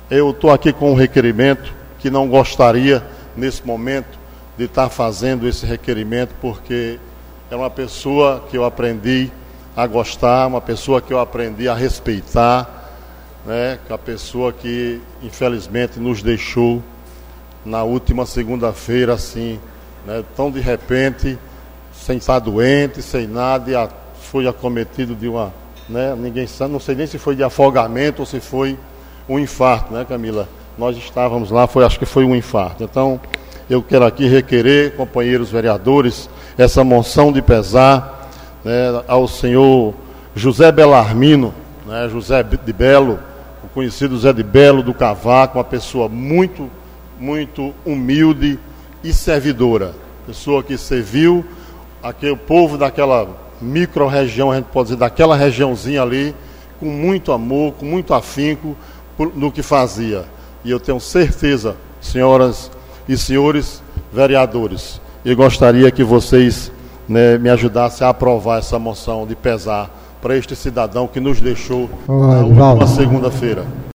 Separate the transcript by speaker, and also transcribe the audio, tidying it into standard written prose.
Speaker 1: Eu estou aqui com um requerimento que não gostaria, nesse momento, de estar fazendo esse requerimento, porque é uma pessoa que eu aprendi a gostar, uma pessoa que eu aprendi a respeitar, né? A pessoa que, infelizmente, nos deixou na última segunda-feira, assim, né? Tão de repente, sem estar doente, sem nada, e foi acometido de uma, né? Ninguém sabe, não sei nem se foi de afogamento ou se foi um infarto, né, Camila? Nós estávamos lá, acho que foi um infarto. Então, eu quero aqui requerer, companheiros vereadores, essa moção de pesar, né, ao senhor José Belarmino, né, José de Belo, o conhecido Zé de Belo do Cavaco, uma pessoa muito, muito humilde e servidora. Pessoa que serviu o povo daquela micro-região, a gente pode dizer, daquela regiãozinha ali, com muito amor, com muito afinco no que fazia. E eu tenho certeza, senhoras e senhores vereadores, eu gostaria que vocês, né, me ajudassem a aprovar essa moção de pesar para este cidadão que nos deixou na última segunda-feira.